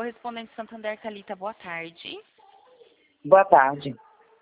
Correspondente Santander, Thalita, boa tarde. Boa tarde.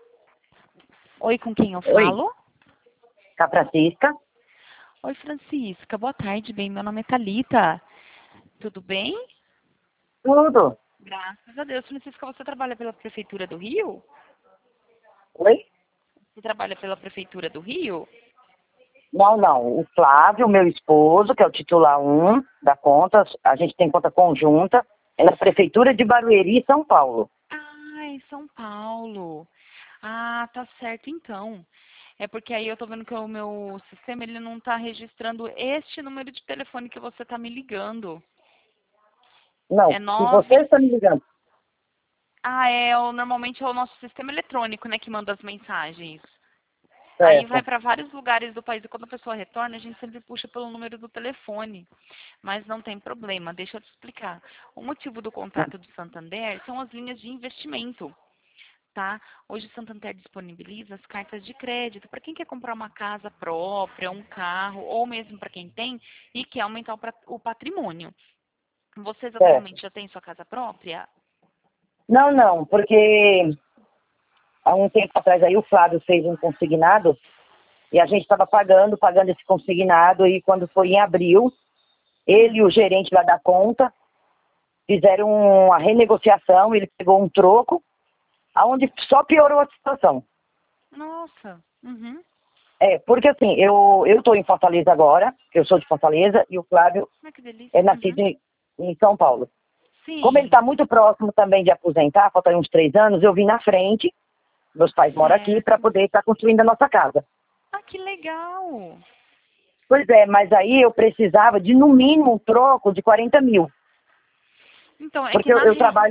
Oi, com quem eu Oi, falo? com a Francisca. Oi, Francisca, boa tarde, bem, meu nome é Thalita. Tudo bem? Tudo. Graças a Deus. Francisca, você trabalha pela Prefeitura do Rio? Oi? Você trabalha pela Prefeitura do Rio? Não. O Flávio, meu esposo, que é o titular 1 da conta, a gente tem conta conjunta, é na Prefeitura de Barueri, São Paulo. Ah, em São Paulo. Ah, tá certo então. É porque aí eu tô vendo que o meu sistema ele não tá registrando este número de telefone que você tá me ligando. Não, É se você 9. está me ligando. Normalmente é o nosso sistema eletrônico, né, que manda as mensagens. Aí vai Certo. para vários lugares do país e quando a pessoa retorna, a gente sempre puxa pelo número do telefone. Mas não tem problema, deixa eu te explicar. O motivo do contrato do Santander são as linhas de investimento, tá? Hoje o Santander disponibiliza as cartas de crédito para quem quer comprar uma casa própria, um carro, ou mesmo para quem tem e quer aumentar o patrimônio. Vocês Certo. atualmente já têm sua casa própria? Não, porque há um tempo atrás aí o Flávio fez um consignado e a gente estava pagando esse consignado e quando foi em abril, ele e o gerente lá da conta fizeram uma renegociação, ele pegou um troco, aonde só piorou a situação. Nossa. Uhum. Porque assim, eu estou em Fortaleza agora, eu sou de Fortaleza, e o Flávio Ah, que delícia. é nascido Uhum. em São Paulo. Como ele está Sim. muito próximo também de aposentar, falta uns 3 anos, eu vim na frente, meus pais moram aqui, para Certo. poder estar construindo a nossa casa. Ah, que legal. Pois é, mas aí eu precisava de no mínimo um troco de 40 mil, Então, é que porque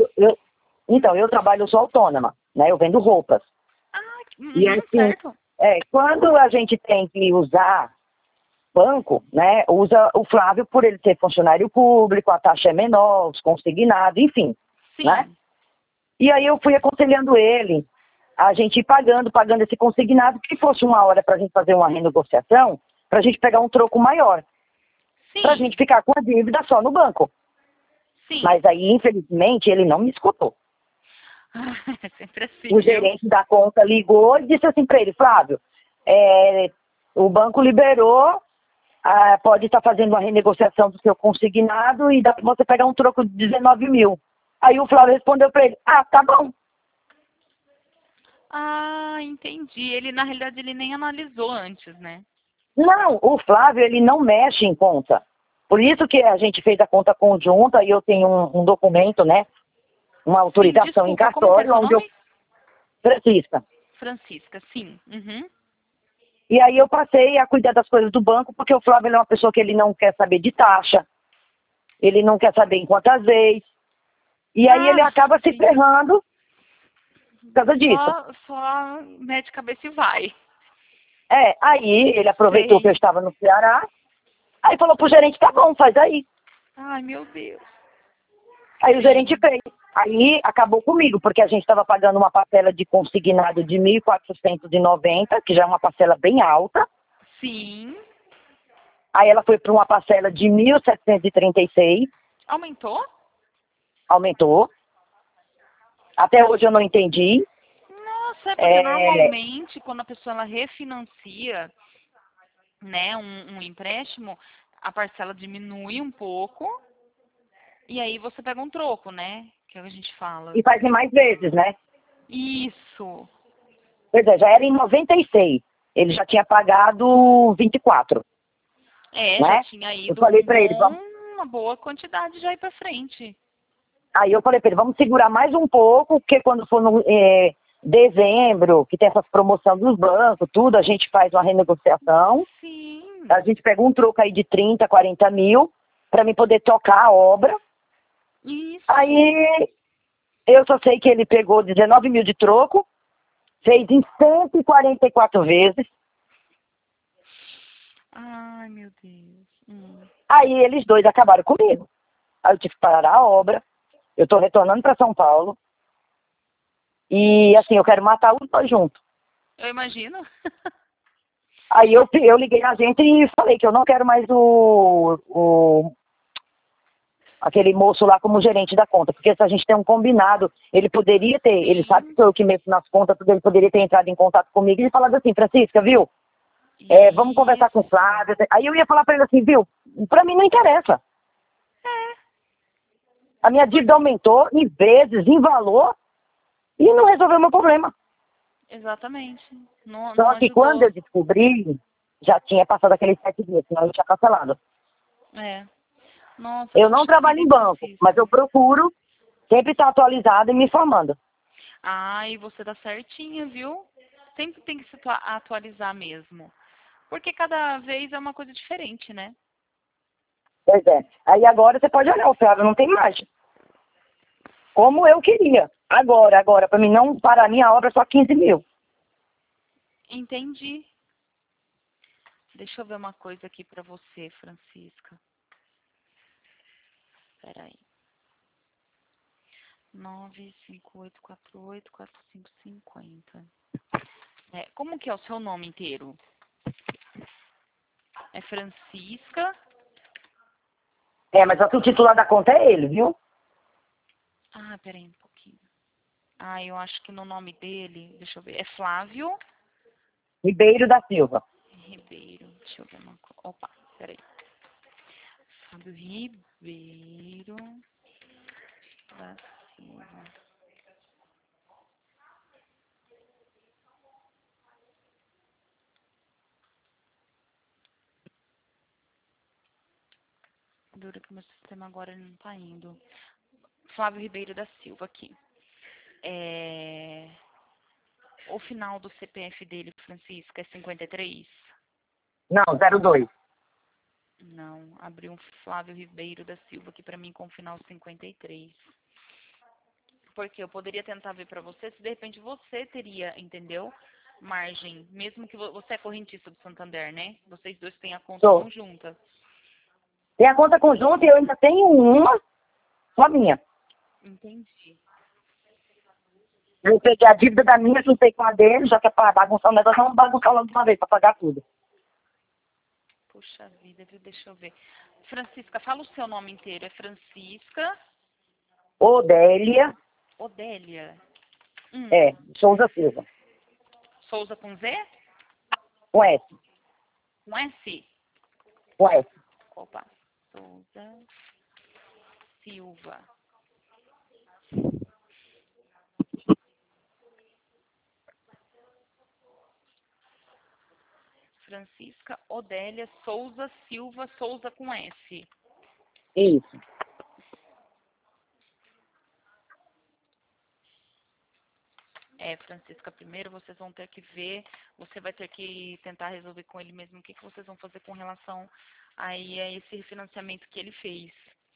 eu trabalho, eu sou autônoma, né? Eu vendo roupas. Ah, E uhum, assim, certo. quando a gente tem que usar banco, né, usa o Flávio por ele ser funcionário público, a taxa é menor, os consignados, enfim, né? Sim. E aí eu fui aconselhando ele, a gente ir pagando esse consignado, que fosse uma hora para a gente fazer uma renegociação, para a gente pegar um troco maior, para a gente Sim. ficar com a dívida só no banco. Sim. Mas aí, infelizmente, ele não me escutou. Ah, é sempre assim, O viu? gerente da conta ligou e disse assim para ele, Flávio, o banco liberou, pode estar fazendo uma renegociação do seu consignado e dá para você pegar um troco de 19 mil. Aí o Flávio respondeu para ele, tá bom. Ah, entendi. Ele, na realidade, ele nem analisou antes, né? Não, o Flávio, ele não mexe em conta. Por isso que a gente fez a conta conjunta e eu tenho um documento, né? Uma Sim, autorização em desculpa, como que é cartório, seu onde eu... nome? Francisca. Francisca, sim. Uhum. E aí eu passei a cuidar das coisas do banco, porque o Flávio ele é uma pessoa que ele não quer saber de taxa, ele não quer saber em quantas vezes. E aí ele Ah, acaba se sim. ferrando por causa disso. Só mete cabeça e vai. Aí ele aproveitou que eu Sei. estava no Ceará, aí falou pro gerente, tá bom, faz aí. Ai, meu Deus. Aí o gerente Sim. fez. Aí acabou comigo, porque a gente estava pagando uma parcela de consignado de 1.490, que já é uma parcela bem alta. Sim. Aí ela foi para uma parcela de 1.736, Aumentou? aumentou. Até hoje eu não entendi. Nossa, é porque É, normalmente quando a pessoa ela refinancia, né, um empréstimo, a parcela diminui um pouco e aí você pega um troco, né? Que é o que a gente fala. e fazem mais vezes, né? Isso. Pois é, já era em 96. Ele já tinha pagado 24, É, já né? tinha Eu ido falei para ele, uma boa quantidade já aí pra frente. aí eu falei para ele, vamos segurar mais um pouco, porque quando for no dezembro, que tem essas promoções dos bancos, tudo, a gente faz uma renegociação, a Sim. gente pega um troco aí de 30, 40 mil, para mim poder tocar a obra. Isso. Aí eu só sei que ele pegou 19 mil de troco, fez em 144 vezes, Ai, meu Deus. aí eles dois acabaram comigo. Aí eu tive que parar a obra, eu estou retornando para São Paulo, e assim, eu quero matar os dois juntos. Eu imagino. Aí eu liguei a gente e falei que eu não quero mais aquele moço lá como gerente da conta, porque se a gente tem um combinado, ele poderia ter, ele sabe que sou eu que mexo nas contas, tudo, ele poderia ter entrado em contato comigo e falado assim, Francisca, viu? Vamos conversar com o Flávio. Aí eu ia falar pra ele assim, viu? Pra mim não interessa. A minha dívida aumentou em vezes, em valor, e não resolveu o meu problema. Exatamente. Não, Só não que quando ajudou. eu descobri, já tinha passado aqueles 7 dias, senão eu tinha cancelado. É. Nossa, Eu não puxa trabalho vida, em hein, banco, mas Francisca? eu procuro sempre estar atualizado e me informando. Ah, e você tá certinha, viu? Sempre tem que se atualizar mesmo. Porque cada vez é uma coisa diferente, né? Pois é. Aí agora você pode olhar, o Flávio não tem mais. Como eu queria. Agora, para mim não parar a minha obra é só 15 mil. Entendi. Deixa eu ver uma coisa aqui pra você, Francisca. Peraí. 958484550. Como que é o seu nome inteiro? É Francisca. Mas só que o titular da conta é ele, viu? Ah, peraí um pouquinho. Ah, eu acho que no nome dele, deixa eu ver, é Flávio Ribeiro da Silva. Ribeiro. Deixa eu ver uma coisa. Opa, peraí. Flávio Ribeiro da Silva. Dura que meu sistema agora não tá indo. Flávio Ribeiro da Silva aqui. O final do CPF dele, Francisca, é 53? Não, 02. Não, abriu um Flávio Ribeiro da Silva aqui pra mim com o final 53. Porque eu poderia tentar ver pra você se de repente você teria, entendeu? Margem, mesmo que você é correntista do Santander, né? Vocês dois têm a conta Sou. conjunta. Tem a conta conjunta e eu ainda tenho uma só minha. Entendi. Eu peguei a dívida da minha, juntei com a dele, já que é para bagunçar o negócio, vamos bagunçar logo de uma vez, para pagar tudo. Puxa vida, viu? Deixa eu ver. Francisca, fala o seu nome inteiro. É Francisca Odélia, Odélia. Souza Silva. Souza com Z? Com S, Com S? com S. Opa. Souza Silva. Francisca Odélia Souza Silva, Souza com S. Isso. Francisca, primeiro vocês vão ter que ver, você vai ter que tentar resolver com ele mesmo o que vocês vão fazer com relação aí a esse refinanciamento que ele fez.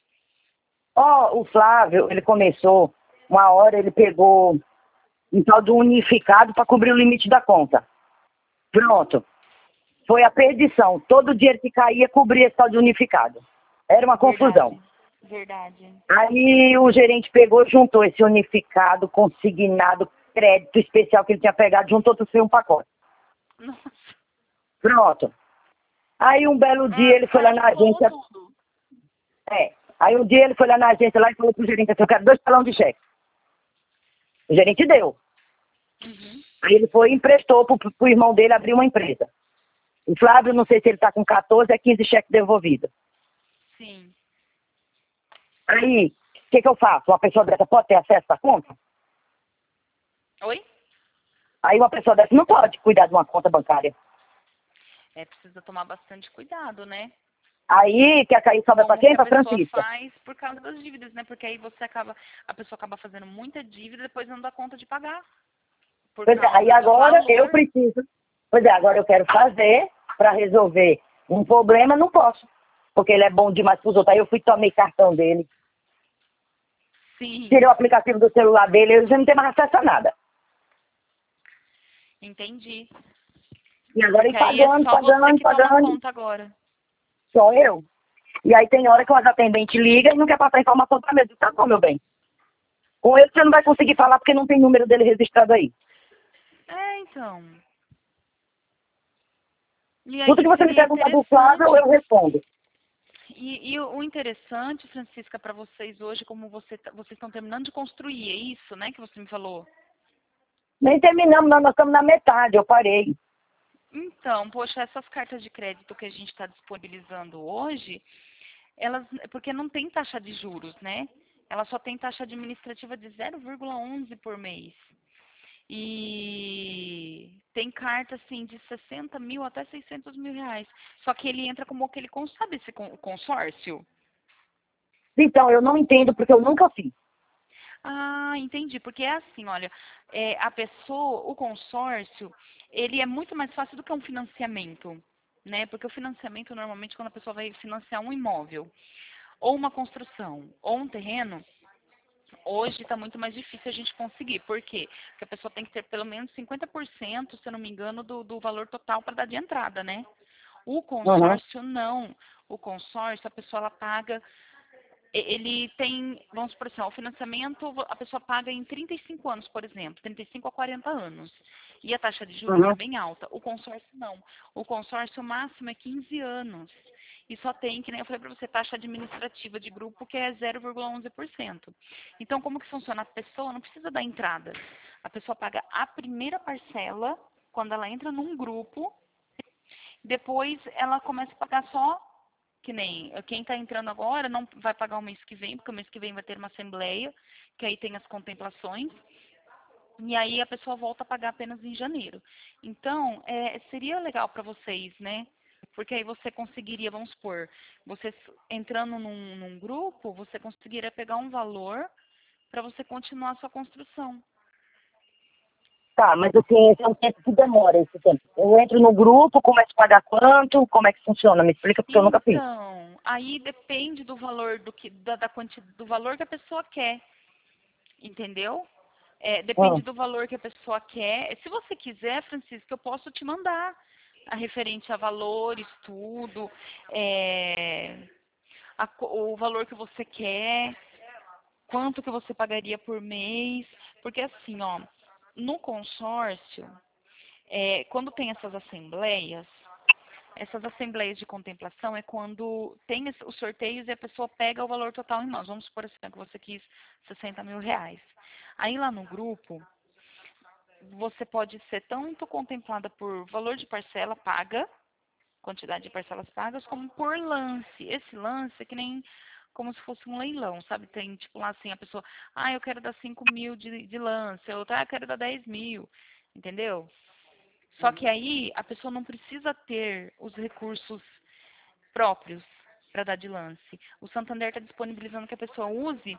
O Flávio, ele começou, uma hora ele pegou um tal do unificado para cobrir o limite da conta. Pronto. Foi a perdição. Todo o dinheiro que caía cobria esse tal de unificado. Era uma confusão. Verdade. Aí o gerente pegou, juntou esse unificado, consignado, crédito especial que ele tinha pegado, juntou tudo em um pacote. Nossa. Pronto. Aí um belo dia ele foi lá na agência. Tudo. Aí um dia ele foi lá na agência lá e falou pro gerente assim, eu quero 2 talões de cheque. O gerente deu. Uhum. Aí ele foi e emprestou pro irmão dele abrir uma empresa. O Flávio, não sei se ele tá com 14, 15 cheques devolvidos. Sim. Aí, o que eu faço? Uma pessoa dessa pode ter acesso à conta? Oi? Aí uma pessoa dessa não pode cuidar de uma conta bancária. Precisa tomar bastante cuidado, né? Aí, quer cair sobra pra Como que quem? a Pra pessoa Francisca. faz por causa das dívidas, né? Porque aí a pessoa acaba fazendo muita dívida e depois não dá conta de pagar. Por Pois é, causa aí do agora eu valor. preciso. Pois é, agora eu quero fazer para resolver um problema, não posso. Porque ele é bom demais pros outros. Aí eu fui tomei cartão dele. Sim. Tirei o aplicativo do celular dele, eu já não tenho mais acesso a nada. Entendi. E agora ele Que aí é pagando, só você pagando, que toma pagando. conta agora. Só eu. E aí tem hora que o atendente liga e não quer passar informação para mim. Eu digo, tá bom, meu bem. Com ele você não vai conseguir falar porque não tem número dele registrado aí. Então. E aí Tudo que você me seria perguntar do Flávio, interessante. eu respondo. E o interessante, Francisca, para vocês hoje, como vocês estão terminando de construir, é isso, né, que você me falou? Nem terminamos, nós estamos na metade, eu parei. Então, poxa, essas cartas de crédito que a gente está disponibilizando hoje, elas, porque não tem taxa de juros, né? Ela só tem taxa administrativa de 0,11 por mês. E tem carta, assim, de 60 mil até 600 mil reais. Só que ele entra como aquele, sabe esse consórcio? Então, eu não entendo porque eu nunca fiz. Ah, entendi. Porque é assim, olha, a pessoa, o consórcio, ele é muito mais fácil do que um financiamento, né? Porque o financiamento, normalmente, quando a pessoa vai financiar um imóvel, ou uma construção, ou um terreno, hoje está muito mais difícil a gente conseguir. Por quê? Porque a pessoa tem que ter pelo menos 50%, se eu não me engano, do valor total para dar de entrada, né? O Uhum, consórcio, não. O consórcio, a pessoa ela paga ele tem, vamos supor assim, ó, o financiamento a pessoa paga em 35 anos, por exemplo, 35 a 40 anos. E a taxa de juros é uhum. bem alta. O consórcio não. O consórcio máximo é 15 anos. E só tem, que nem eu falei para você, taxa administrativa de grupo que é 0,11%. Então, como que funciona? A pessoa não precisa dar entrada. A pessoa paga a primeira parcela quando ela entra num grupo, depois ela começa a pagar só que nem quem está entrando agora não vai pagar o mês que vem, porque o mês que vem vai ter uma assembleia, que aí tem as contemplações, e aí a pessoa volta a pagar apenas em janeiro. Então, seria legal para vocês, né? Porque aí você conseguiria, vamos supor, você entrando num grupo, você conseguiria pegar um valor para você continuar a sua construção. Tá, mas assim, esse é um tempo que demora, esse tempo. Eu entro no grupo, começo a pagar quanto, como é que funciona? Me explica porque eu nunca fiz. Então, aí depende do valor do valor que a pessoa quer, entendeu? Depende Hum. do valor que a pessoa quer. Se você quiser, Francisco, eu posso te mandar a referente a valores, tudo, o valor que você quer, quanto que você pagaria por mês, porque assim, ó, no consórcio, quando tem essas assembleias de contemplação é quando tem os sorteios e a pessoa pega o valor total em mãos. Vamos supor assim, que você quis 60 mil reais. Aí lá no grupo, você pode ser tanto contemplada por valor de parcela paga, quantidade de parcelas pagas, como por lance. Esse lance é que nem como se fosse um leilão, sabe? Tem tipo lá assim, a pessoa, eu quero dar 5 mil de lance, outra, eu quero dar 10 mil, entendeu? Só que aí a pessoa não precisa ter os recursos próprios para dar de lance. O Santander está disponibilizando que a pessoa use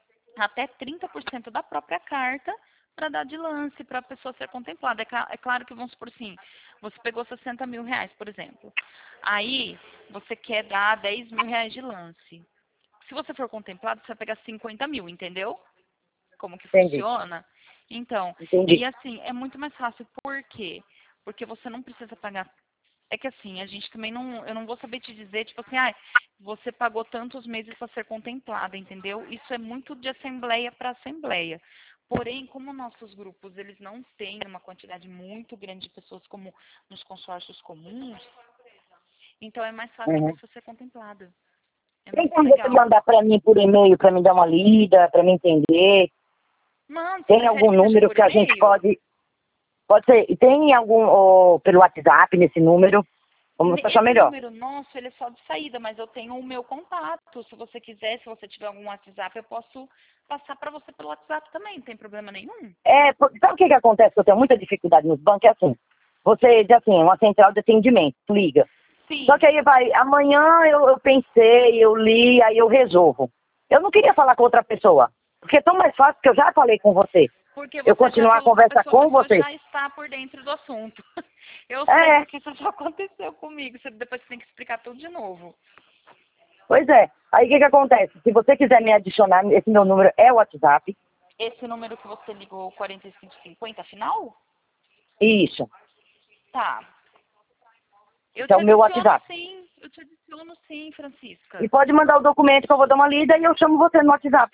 até 30% da própria carta para dar de lance, para a pessoa ser contemplada. É claro que, vamos supor assim, você pegou 60 mil reais, por exemplo. Aí, você quer dar 10 mil reais de lance. Se você for contemplado, você vai pegar 50 mil, entendeu? Como que Entendi, funciona? Então, e entendi. assim, é muito mais fácil. Por quê? Porque você não precisa pagar. É que assim, a gente também não, eu não vou saber te dizer, tipo assim, você pagou tantos meses para ser contemplada, entendeu? Isso é muito de assembleia para assembleia. Porém, como nossos grupos, eles não têm uma quantidade muito grande de pessoas como nos consórcios comuns, então é mais fácil a Uhum. pessoa ser contemplada. É Tem muito como você legal. mandar para mim por e-mail, para me dar uma lida, para me entender? Mano, você Tem prefere algum que seja número por que a gente e-mail? pode ser, e tem algum, pelo WhatsApp, nesse número, como você achar Esse melhor? número nosso, ele é só de saída, mas eu tenho o meu contato. Se você quiser, se você tiver algum WhatsApp, eu posso passar para você pelo WhatsApp também, não tem problema nenhum. Sabe o que acontece? Eu tenho muita dificuldade nos bancos, é assim, você diz assim, uma central de atendimento, liga. Só que Sim, aí vai, amanhã eu pensei, eu li, aí eu resolvo. Eu não queria falar com outra pessoa, porque é tão mais fácil que eu já falei com você. porque Eu você já continuar a falou com conversa a com pessoa você. já está por dentro do assunto. Eu sei É, porque isso já aconteceu comigo. Depois você tem que explicar tudo de novo. pois é. Aí o que acontece? Se você quiser me adicionar, esse meu número é o WhatsApp. Esse número que você ligou, 4550, afinal? Isso. Tá. Eu Esse é te o meu adiciono WhatsApp. sim. Eu te adiciono sim, E Francisca. pode mandar o documento que eu vou dar uma lida e eu chamo você no WhatsApp.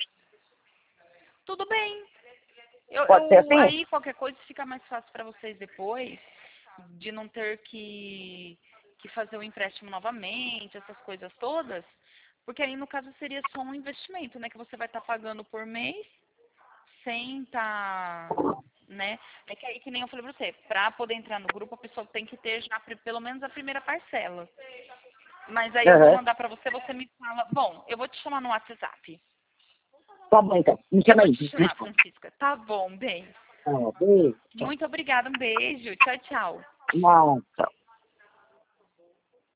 Tudo bem. Pode ser assim? Aí qualquer coisa fica mais fácil para vocês depois, de não ter que fazer o empréstimo novamente, essas coisas todas. Porque aí, no caso, seria só um investimento, né? Que você vai estar pagando por mês, sem estar, né? É que aí, que nem eu falei pra você, para poder entrar no grupo, a pessoa tem que ter já pelo menos a primeira parcela. Mas aí eu vou Aham. mandar pra você, você me fala. Bom, eu vou te chamar no WhatsApp. Tá bom, então. Me Eu chama vou aí. te chamar, Francisca. Tá bom, bem. Tá, beijo. Tchau. Muito obrigada, um beijo. Tchau, tchau. Não, tchau.